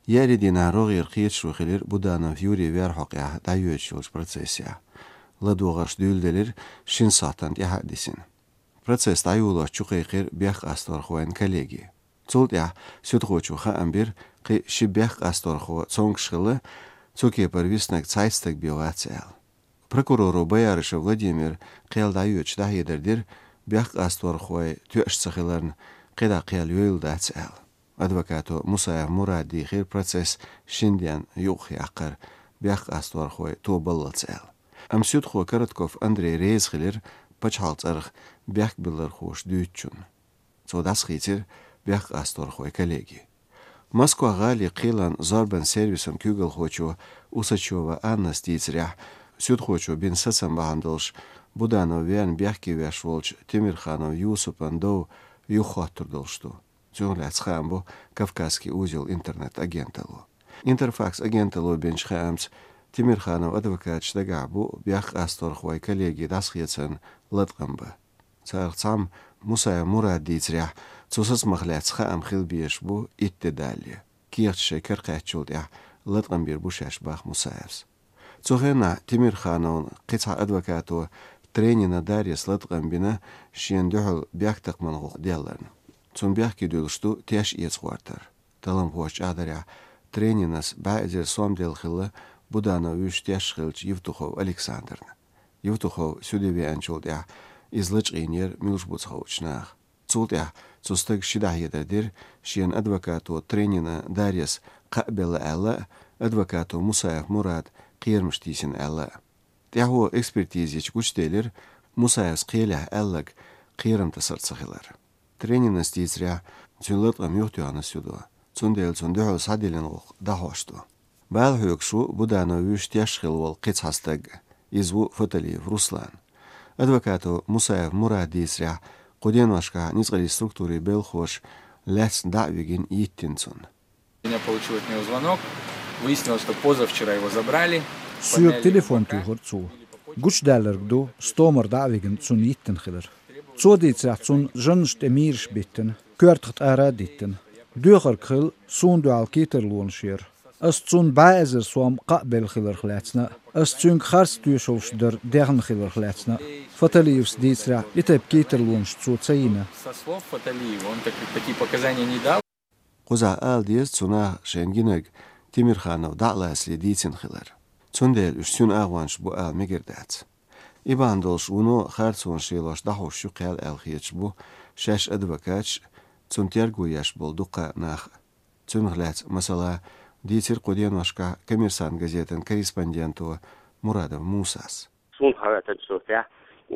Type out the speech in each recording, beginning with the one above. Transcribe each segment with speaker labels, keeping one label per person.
Speaker 1: ياردينا روغير قيتش وخلير بودانا فيوري ويرحق دايوتشولش процесsia. لدوغش دولدلر شين ساتان يحدثين. процесс دايولو چوقيقير بيخ أستورخوين كاليجي. تولد سيدغوچو خامبير قي شبيخ أستورخو цонгшхылы цоки первиснак цайстак биовацел. Прокурору Боярыша Владимир қиялдайуч дахидердир бяқ Асторхой тюшцахиларн қида қиял юйлдацел. Адвокату Мусаев Муради хир процесс шиндян юх яқыр бяқ Асторхой тобаллацел. Амсюдхо Коротков Андрей Рейзхилер пачхалцарх бяқ билар хош дүйчун. Цодас хитер бяқ Асторхой коллеги. Москва гали қилан зарбан сервисом кюгал хочу Усачева Анна Стицрях Сюд хочу бин сацам бахандолш Буданов вен бяхки вешволч Тимирханов Юсупан до юхоттурдолшту. Зюнляц хамбо Кавказский узел интернет-агенталу. Интерфакс агенталу бенчхамс Тимирханов адвокат штагабу бях Асторхвай коллеги дасхьецен латкамба. Царцам Мусаев Муради црях цусас махляц хам хилбиеш бу иттедали. Кирт шекер качулд я латкамбир бушаш бах Мусаевс. Цухена Тимирханов قطع адвокату тренина Дарья Латгамбина шендухл бяхтак мангух делларн. Цун бяхки дулшту тяж ецхвартар. Талам хоч адаря тренинас баъзер сомдел хилла Будана вюш тяж хилч Евтухов Александрн. Евтухов сюдеви анчулдя излыч инер милшбуцховчнах. Цулдя цустык шидахедердир шен адвокату тренина Дарья قابل ألا адвокату Мусаев Мурад قيرمشتيسن ألا. تيهو экспертизич кучтелер Мусаевс قيله ألاك قيرم تسرتسخلر. Тренинг стицря цунлатгам юхтуана сюдо. Цундел цундуху садилингух дахошту. Балхюкшу Будано вюш тяшхилвол қицхастаг изву Фаталиев Руслан. Адвокату Мусаев Мурад дисря Куденвашка низгали структуры белхош лес давигин иттинцун.
Speaker 2: Меня получил от него звонок. Выяснилось, что позавчера его забрали.
Speaker 3: Сүйек телефон туғырцу. Гуч дәліргду стомар давиген цун иттен хилер. Цодейцах цун жыншт эмирш биттен, көртгт ара диттен. Дүйгір қыл сун дуал кетерлуын шер. As цун бәзір суам қабел хилер хләцна. As цун қарс дүйшолшдыр дәғін хилер хләцна. Фаталиевс дейцра итеп кетерлуын шцу цаина.
Speaker 2: Со слов Фаталиева он такие показания не дал.
Speaker 1: Куза алдиес цуна шенгинег Тимирханов дa'la следицин хилер. Цундел үшсүн агванш бу ал мегердат. Ибандолш уну харцун шилош дахош шуқал ал хиеч бу шаш адвокатш цунтергу яш болдуqa нах. Цунглац масала дитер Куденвашка коммерсант газетен корреспонденту Мурадов Мусас.
Speaker 4: Цун хаватат софя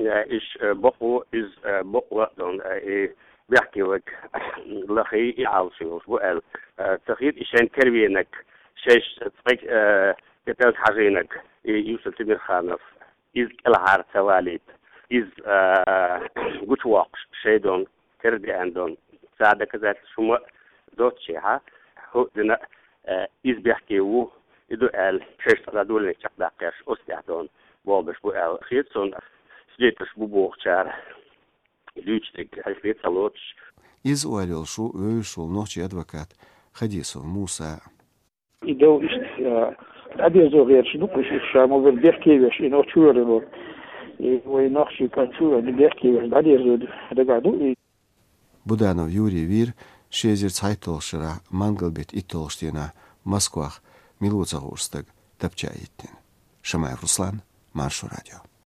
Speaker 4: иш боху из боху дон بيحكي لك لخي يعالشيوش بقال تخيل إشان كربينك شاش تفك كتاب حزينك يوسف تمرخانف إز الهار تواليت إز قوش واقش شيدون كردي عندون ساعدة كذا شما دوت شيها هو دنا إز بيحكي وو إدو قال شاش تقدولني شقداقيش أستعدون بابش بقال خيطون سليتش ببوغشار
Speaker 1: Из уалилшу вышел ночи адвокат Хадисов Муса.
Speaker 5: Идео ist adiezo верш дупуш шамо вер деркевеш и ночурено и вы ночи кончура не деркевеш адiezo дегаду.
Speaker 1: Буданов Юрий Вир шезер цайтолшыра мангалбет иттолштена Москвах милуцагурстаг тапчаиттен. Шамаев Руслан, Маршу радио.